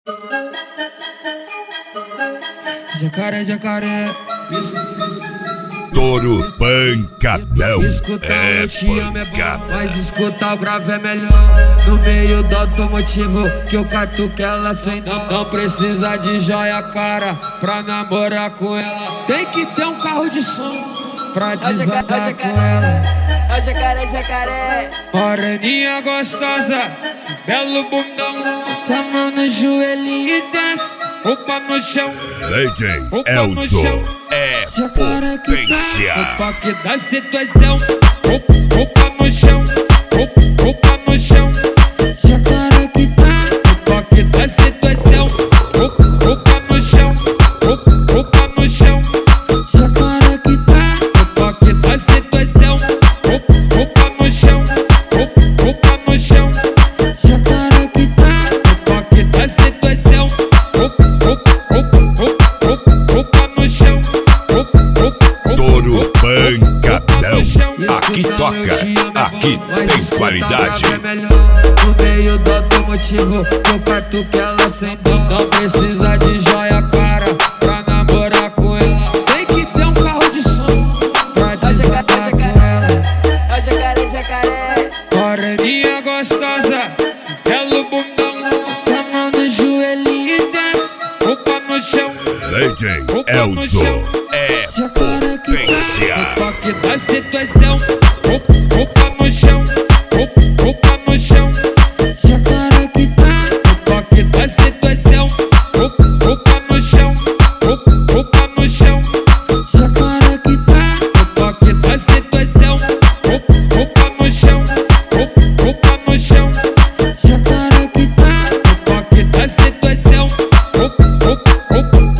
Jacaré, jacaré. Touro pancadão. Escutar é eu te amo é bom, pancada. mas escutar o grave é melhor. No meio do automotivo que eu catuco ela sem dó. Não precisa de joia cara pra namorar com ela. Tem que ter um carro de som pra desandar com ela. Ó jacaré, jacaré. Moreninha gostosa, belo bundão. Tá mão no joelhinho e desce, roupa no chão. DJ Roupa no Elzo chão. é Jacaré que potência. tá no toque da situação. Roupa no chão, roupa no chão. Jacaré que tá no toque da situação. Roupa no chão, roupa no chão. Jacaré que tá no toque da situação. Roupa no chão, roupa no chão. Jacaré que tá no toque da situação. Roupa no chão. Touro pancadão. Aqui toca, aqui tem qualidade. No meio do automotivo, eu catuco ela sem dó. Não precisa de joia cara pra namorar com ela. Tem que ter um carro de som pra desandar com ela. Ó jacaré, jacaré. Moreninha gostosa, belo bundão. Tá mão no joelhinho e desce, roupa no chão. DJ Elzo é Jacaré que potência. tá no toque da situação. Roupa no chão, roupa no chão. Jacaré que tá no toque da situação. Roupa no chão, roupa no chão. Jacaré que tá no toque da situação. Roupa no chão, roupa no chão. Jacaré que tá no toque da situação.